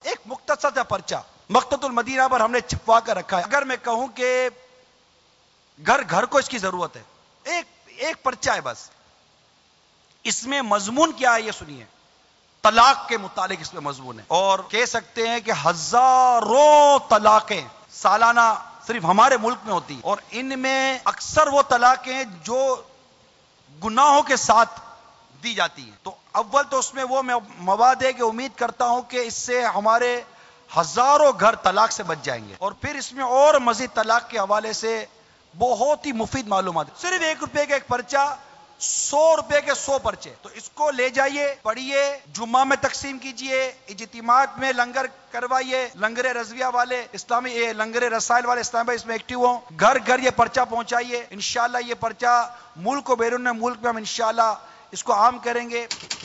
ایک مختصر سا پرچہ مقتۃ المدینہ پر ہم نے چھپوا کر رکھا ہے. اگر میں کہوں کہ گھر گھر کو اس کی ضرورت ہے، ایک پرچہ ہے بس. اس میں مضمون کیا ہے یہ سنیے. طلاق کے متعلق اس میں مضمون ہے، اور کہہ سکتے ہیں کہ ہزاروں طلاقیں سالانہ صرف ہمارے ملک میں ہوتی ہیں، اور ان میں اکثر وہ طلاقیں جو گناہوں کے ساتھ دی جاتی ہیں. تو اول تو اس میں وہ مواد ہے کہ امید کرتا ہوں کہ اس سے ہمارے ہزاروں گھر طلاق سے بچ جائیں گے. اور پھر اس میں اور مزید طلاق کے حوالے سے بہت ہی مفید معلومات. صرف 1 روپے کا ایک پرچہ، 100 روپے کے 100 پرچے. تو اس کو لے جائیے، پڑھیے، جمعہ میں تقسیم کیجئے، اجتماعات میں لنگر کروائیے. لنگر رضویہ والے اسلامی، لنگر رسائل والے اسلام بھائی اس میں ایکٹیو ہوں. گھر گھر یہ پرچہ پہنچائیے. انشاءاللہ یہ پرچہ ملک و بیرون ملک میں ہم انشاءاللہ اس کو عام کریں گے.